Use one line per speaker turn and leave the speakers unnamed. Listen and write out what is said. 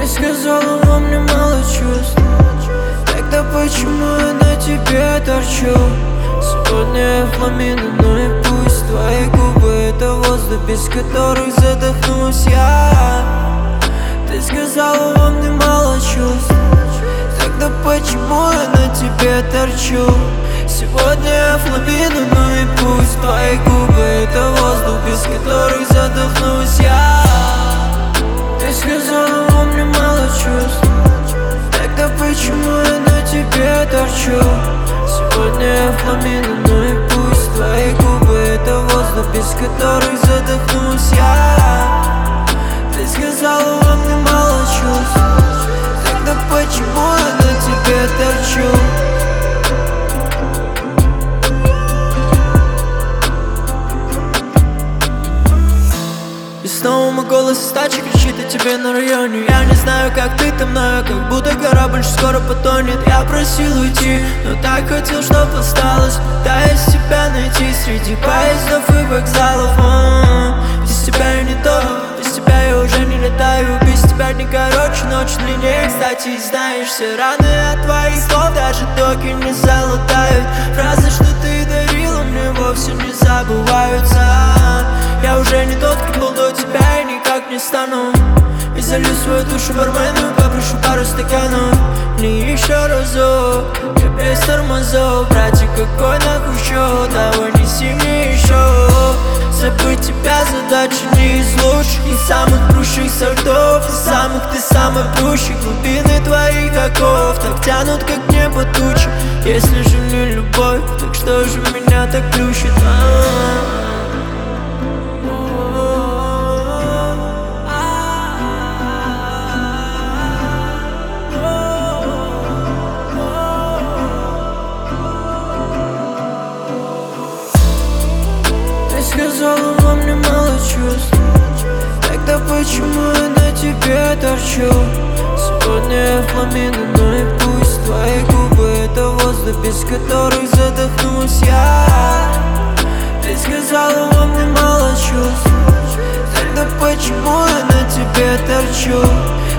Ты сказала, во мне мало чувств. Тогда почему я на тебе торчу? Сегодня я фламинго, ну и пусть. Твои губы — это воздух, без которых задохнусь я. Ты сказала, во мне мало чувств. Тогда почему я на тебе торчу? Сегодня я фламинго, ну и пусть. Твои губы — это воздух, без которых задохнусь я. Ты сказала, во мне мало чувств. Тогда почему я на тебе торчу? Сегодня я фламинго, ну и пусть. Твои губы — это воздух, без которых задохнусь я. Ты сказала, во мне мало чувств. Тогда почему я на тебе торчу? И снова мой голос из тачки кричит о тебе на районе. Я не знаю, как ты там, но я как будто корабль скоро потонет. Я просил уйти, но так хотел, чтоб осталось. Пытаюсь тебя найти среди поездов и вокзалов. Без тебя я не то, без тебя я уже не летаю. Без тебя дни короче, ночь длиннее. Кстати, знаешь, все раны от твоих слов даже токи не залатают. Фразы, что ты дарила мне, вовсе не забываются. Я уже не тот, кто был до тебя, и никак не стану. И залью свою душу бармену, попрошу пару стаканов. Мне еще разок, я без тормозов. Братик, какой нахуй счет, давай неси мне еще. Забыть тебя задача не из лучших, из самых крущих сортов, из самых ты самый прущий. Глубины твоих оков так тянут, как небо тучи. Если же не любовь, так что же меня так плющит? Сказала, во мне мало чувств. Тогда почему я на тебе торчу? Сегодня я фламинго, ну и пусть. Твои губы — это воздух, без которых задохнусь я. Ты сказала, во мне мало чувств. Тогда почему я на тебе торчу?